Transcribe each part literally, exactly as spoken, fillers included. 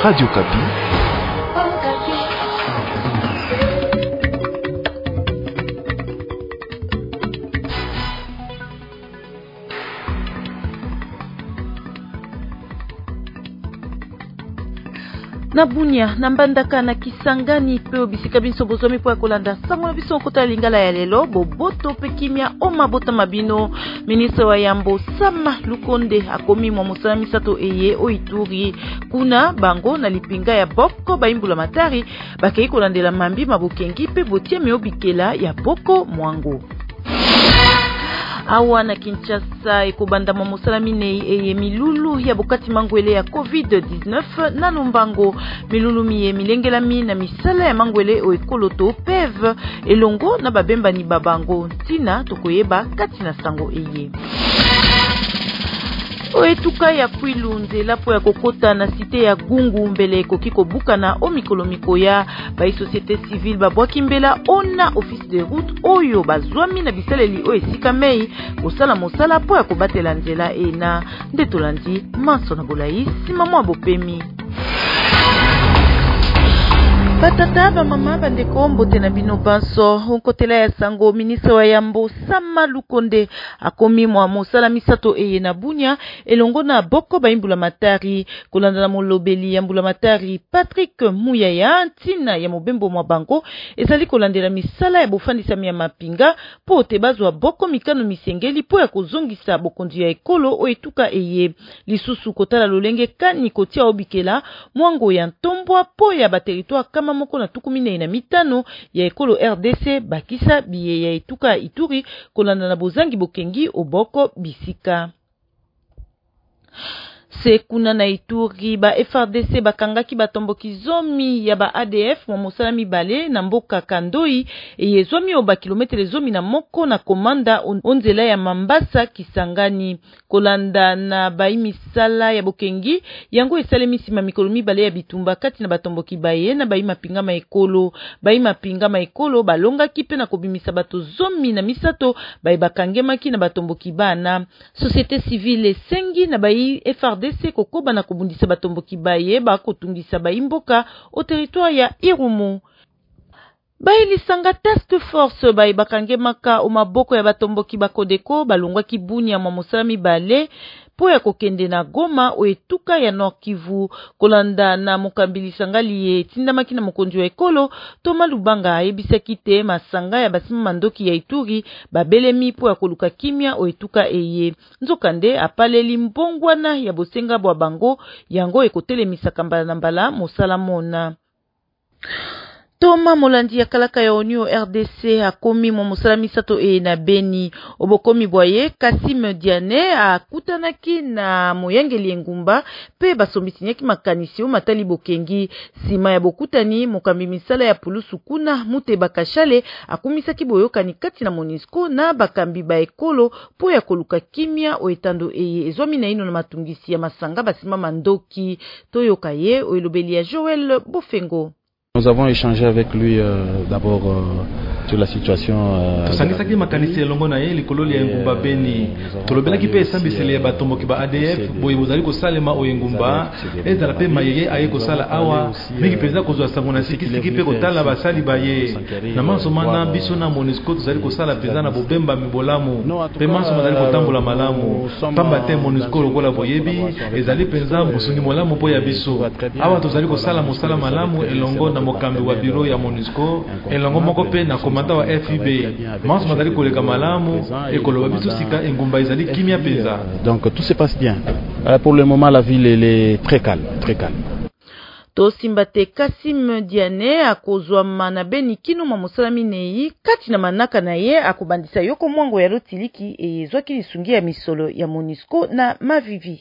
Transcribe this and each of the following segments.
Radio Kapi. Na Bunia, na Mbandaka, na Kisangani, peo bisika binso bozomi po ya kolanda sango na biso nkota lingala ya lelo, boboto pe kimia oma bota mabino. Ministre wa Yambo Sama Lukonde akomi mwa mosala misato eye o Ituri. Kuna bango na lipinga ya Boko baimbula matari, bakei kolandela mambi mabokengi pe botie meobikela ya Boko Mwango. Awa na Kinshasa ekobanda mwa mosala minei eye milulu ya bokati mangwele ya covid dix-neuf na Lumbango. Milulu miye milengelami na misala ya mangwele o ekoloto P E V elongo na babemba ni babango ntina tokoyeba kati na sango eye. Oetuka ya Kwilu nzela po ya kokota na site ya Gungu mbele kokiko buka na omikolomiko ya ba société civile babwaki mbela ona office de route oyo bazwami na bisaleli o esika mei kosala mosala po ya kobatela nzela ena ndetolandi maso na bolai sima mwa bopemi. Batata ba mama bandeko mbote na bino banso nkotela ya sango. Ministre wa Yambo Sama Lukonde akomi mwa mosala misato eye na Bunia elongo na Boko baimbula matari kolanda na molobeli ya mbula matari Patrick Muyaya ntina ya mobembo mwa bango ezali kolandela misala ya bofandisa ya mapinga po te bazwa Boko mikano misengeli po ya kozongisa bokonzi ya ekolo o etuka eye lisusu kotala lolenge kani kotia obikela mwango ya ntombwa po ya bateritoire kama moko na tukumine na mitano ya ekolo R D C bakisa biye ya etuka Ituri kolanda na bozangi bokengi oboko bisika. Se kuna na Ituri ba F R D C bakangaki batomboki zomi ya ba A D F mwa mosala mibale na mboka Kandoi eye zomi oba kilometre zomi na moko na komanda onzela ya Mambasa Kisangani kolanda na baimisala ya bokengi yango esalemisi ma mikolo mibale ya bitumba kati na batomboki baye na baima pinga ma ekolo baima pinga ma ekolo balonga kipe na kobimisa bato zomi na misato baye bakangemaki na batomboki bana société civile sengi na bai F R D C kokoba na kubundisa batomboki baye bakotungisa baimboka o territoire ya Irumu. Baili sanga task force bayi bakange maka o maboko ya batomboki bakodeko balongwa Bunia mwa mosala mibale po ya kokende na Goma o etuka ya Nord Kivu kolanda na mokambili sangali ye tindamaki na mokonzi wa ekolo Toma Lubanga ayebisaki te masanga ya basima mandoki ya Ituri babelemi po ya koluka kimia o etuka eye nzokande apaleli mbongwana ya bosenga bwa bango yango ekotelemisa kambala na mbala mosala mona. Toma Molandi ya kalaka ya Onyo R D C akomi mwa mosala misato e na Beni obokomi bwaye Kassim Diane akutanaki na moyangeli engumba pe basombisinyaki makanisi o matali bokengi sima ya bokutani mokambi misala ya pulusu kuna mute bakashale akumisaki boyokani kati na Monisco na bakambi ba ekolo po ya koluka kimia o etando eye ezwami na ino na matungisi ya masanga basima mandoki toyoka ye o elobeli ya Joël Bofengo. Nous avons échangé avec lui euh, d'abord euh, sur la situation euh, tosangisaki makanisi elongo na ye likolo ya engumba Beni tolobelaki pe esambiseli ya batomboki ba A D F boye bozali kosalema o engumba ezala pe mayeye aye kosala awa mingi penza kozwa sango na sikisiki pe kotala basali baye na mansomana biso na Monisco tozali kosala penza na bobemba mibolamu pe manso bazali kotambola malamu pamba te Monisco lokola boyebi ezali penza musungi molamu po ya biso awa tozali kosala mosala malamu elongo na mokambi wa biro ya Monisco elongo moko pe na komanda wa F I B manso mazali koleka malamu ekoloba biso sika engumba ezali kimia penza. Donc tout se passe bien. Euh, pour le moment la ville elle est très calme, très calme. To simbate Kassim Diane akozwa mana Beni kino mwa mosala minei kati na manaka na ye akobandisa yoko mwango ya lotiliki ezwaki lisungi ya misolo ya Monisco na Mavivi.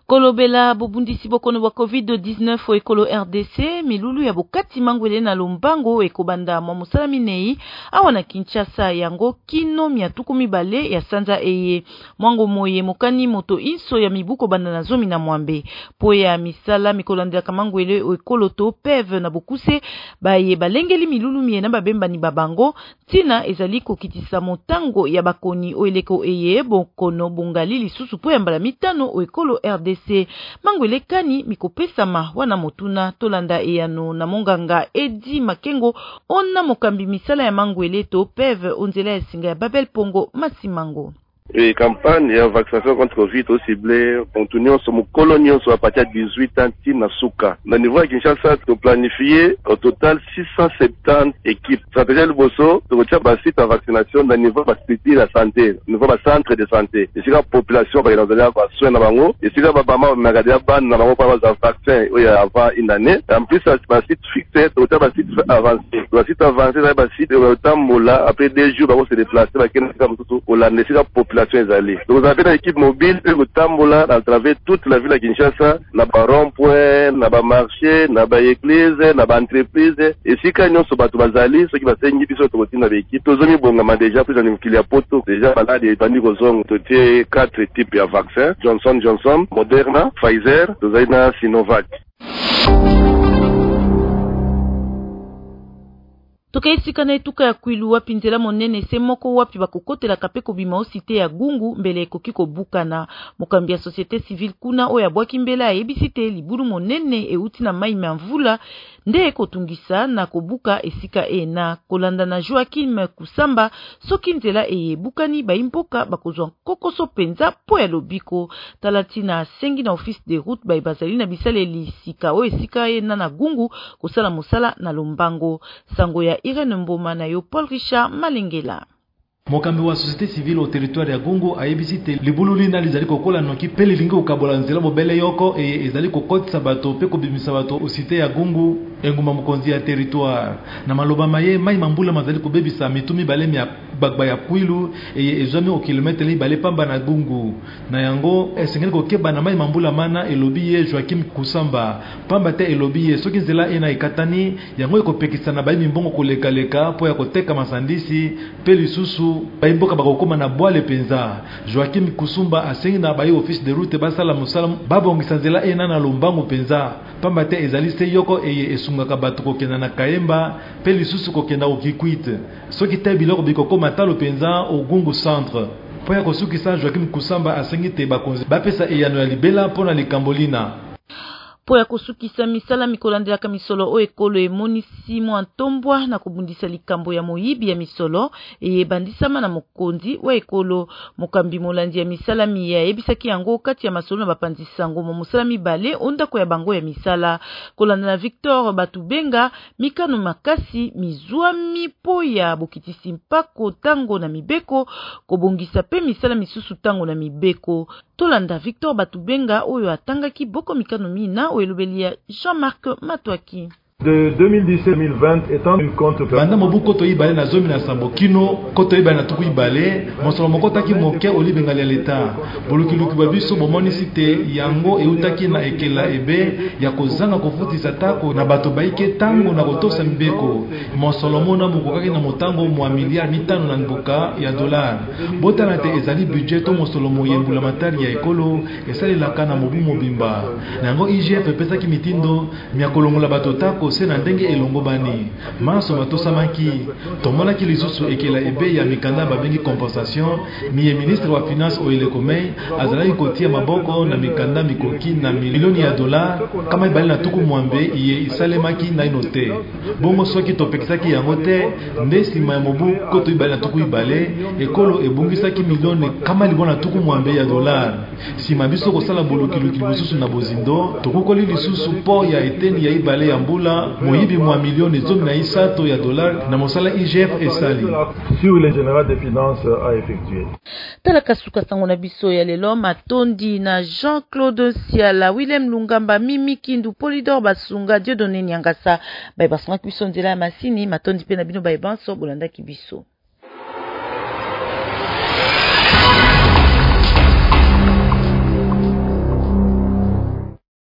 Kolobela bobundisi bokono wa covid dix-neuf o ekolo R D C milulu ya bokati mangwele na lombango ekobanda mwa musalami nei awa na Kinshasa yango kino miatuku mibale ya sanza eye mwango moye mokani moto inso ya mibuko banda na zomi na mwambe po ya misala mikolandela kamangwele o ekolo to P E V na bokuse baye balengeli milulu miena babemba ni babango tina ezali kokitisa motango ya bakoni o eleko eye bokono bongali lisusu po ya mbala mitano o ekolo R D C mangwele kani mikopesama wana motuna tolanda eyano na monganga Edi Makengo ona mokambi misala ya mangwele to P E V onzela ya singa ya Babel Pongo Masimango. Et campagne et vaccination contre Covid au ciblé, continuons sur mon colonion sur à partir de dix-huit ans, na Souka. Dans le niveau de Kinshasa, tu planifié au total six cent soixante-dix équipes. Stratégie le bosso, tu retiens ma site à vaccination dans le niveau de la la santé, au niveau de centre de santé. Et si la population va y aller à soin na bango, et si la baba m'a regardé à ban na bango pas avoir vaccin, il y a avant une année. En plus, ma site fixé, tu retiens ma site avancé. Le site avancé, là, ma site, au temps mola, après deux jours, on se déplacer, bah, qu'est-ce que c'est la nécessité population. Donc, vous avez une équipe mobile et le tambola à travers toute la ville de Kinshasa, na ba rond-point, na ba marché, na ba église, na ba entreprise. Et si quand nous sommes à Bazali, ceux qui vont s'engager sur notre routine avec l'équipe, tous les gens ont déjà pris un qu'il y a poto, déjà malade et bandit aux hommes, quatre types de vaccins, Johnson Johnson, Moderna, Pfizer, tous les gens Sinovac. Toka esika na etuka ya kwilu wapi nzela monene se moko wapi bakokotela kapeko bima osite ya gungu mbele ekoki kobukana mokambi ya société civile kuna oya bwaki mbela ebisite libulu monene euti na mai mvula nde ekotungisa na kobuka esika ena kolanda na Joachim Kusamba soki nzela eyebukani baimboka bakozwa kokoso penza po ya lobiko talatina sengi na office de route ba bazali na bisaleli sika o esika ena na gungu kosala mosala na lombango sango ya Irene Mboma na yo Paul Richard Malengela. Mokambi wa société civile au territoire ya Gungu ayebisite libululi na lizali kokola noki pele vingi ukabola nzela mobele yoko e ezali kokotisa bato pe kobimisa bato osite ya Gungu enguma mokonzi ya territoire na maloba maye mai mambula mazali kobebisa mitumi balemi ya bagba ya kwilu e ezami o kilometre li bale pamba na Gungu na yango esengeli kokeba na mai mambula mana elobi ye Joachim Kusamba pamba te elobi ye soki nzela ena ekatani yango ekopekisa na bayi mbongo koleka leka po ya koteka masandisi pe lisusu baimboka bakokoma na boile penza Joachim Kusumba asengi na bayi office de route basala musala babongisa nzela ena na lombango penza pamba te ezali se yoko eye esungaka bato kokenda na Kayemba pe lisusu kokenda okikwite soki te biloko bikokoma talo penza o Gungu centre po ya kosukisa Joachim Kusamba asengi te bakonzi bapesa eyano ya libela pona likambolina po ya kosukisa misala mikolandelaka misolo o ekolo emonisi mwa ntombwa na kobundisa likambo ya moyibi ya misolo eyebandisama na mokonzi wa ekolo mokambi molandi ya misala miya ebisaki yango kati ya masolo na bapanzisango mo mosala mibale ondako ya bango ya misala kolanda na Victor Batubenga mikano makasi mizwami po ya bokitisi mpako tango na mibeko kobongisa pe misala misusu tango na mibeko tolanda Victor Batubenga oyo atangaki boko mikano mina oyelobelia Jean-Marc Matwaki. De deux mille dix-sept à deux mille vingt étant une compte banda mobu koto ibale na zomi na sambo kino koto ibale na tuku ibale mosolo mokotaki moke olibengali ya leta bolukiluki babiso bomoni site yango eutaki na ekela ebe ya kozanga kofutisa tako na bato baike tango na kotosa mibeko mosolo mona mokokaki na motango mwa miliard mitano na mboka ya dollar botana te ezali budget to mosolo moyembula matari ya ekolo esalelaka na mobu mobimba na yango I G F epesaki mitindo miakolongola bato tako se na ndenge elongo bani maso batosamaki tomonaki lisusu ekela ebe ya mikanda babengi compensation miye ministre wa finance oelekomei azalaki kotia maboko na mikanda mikoki na milioni ya dola kama ibali na tuku mwambe iye isalemaki na ino te bongo soki topekisaki yango te nde nsima ya mobu koto ibali na tuku ibale ekolo ebungisaki milioni kama libona tuku mwambe ya dolar nsima biso kosala bolukiluki mosusu na bozindo tokokoli lisusu po ya eteni ya ibale ya mbula moyibi mwa milioni zomi na isato ya dolar na mosala I G F esali sur le général des finances a effectué. Talaka suka sango na biso ya lelo matondi na Jean-Claude Siala, Willem Lungamba, Mimi Kindu, Polydor Basunga, Dieudonné Nyangasa, bai basunga kibiso nzela ya masini matondi pe na bino bai banso bolanda kibiso.